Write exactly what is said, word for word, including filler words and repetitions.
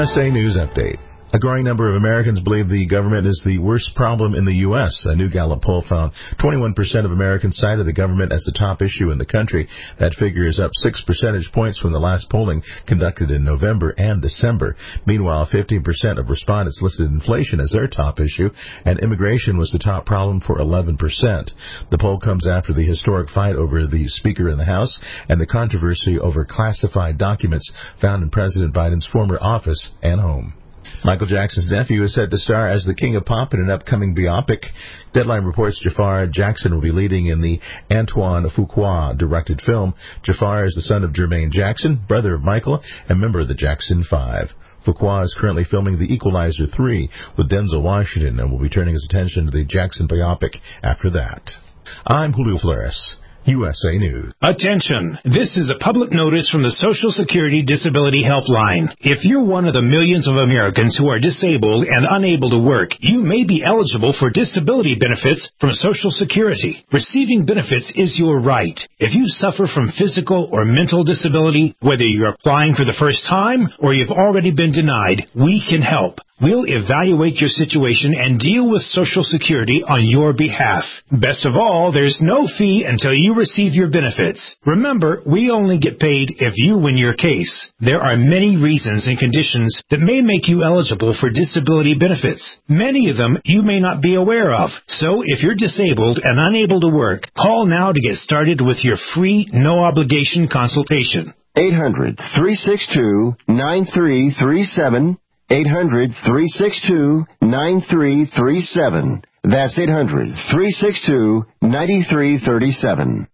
S A News Update. A growing number of Americans believe the government is the worst problem in the U S A new Gallup poll found twenty-one percent of Americans cited the government as the top issue in the country. That figure is up six percentage points from the last polling conducted in November and December. Meanwhile, fifteen percent of respondents listed inflation as their top issue, and immigration was the top problem for eleven percent. The poll comes after the historic fight over the Speaker in the House and the controversy over classified documents found in President Biden's former office and home. Michael Jackson's nephew is set to star as the King of Pop in an upcoming biopic. Deadline reports Jafar Jackson will be leading in the Antoine Fuqua-directed film. Jafar is the son of Jermaine Jackson, brother of Michael, and member of the Jackson Five. Fuqua is currently filming The Equalizer three with Denzel Washington and will be turning his attention to the Jackson biopic after that. I'm Julio Flores. U S A News. Attention! This is a public notice from the Social Security Disability Helpline. If you're one of the millions of Americans who are disabled and unable to work, you may be eligible for disability benefits from Social Security. Receiving benefits is your right. If you suffer from physical or mental disability, whether you're applying for the first time or you've already been denied, we can help. We'll evaluate your situation and deal with Social Security on your behalf. Best of all, there's no fee until you receive your benefits. Remember, we only get paid if you win your case. There are many reasons and conditions that may make you eligible for disability benefits. Many of them you may not be aware of. So if you're disabled and unable to work, call now to get started with your free, no-obligation consultation. eight hundred, three six two, nine three three seven. eight hundred, three six two, nine three three seven. That's eight hundred, three six two, nine three three seven.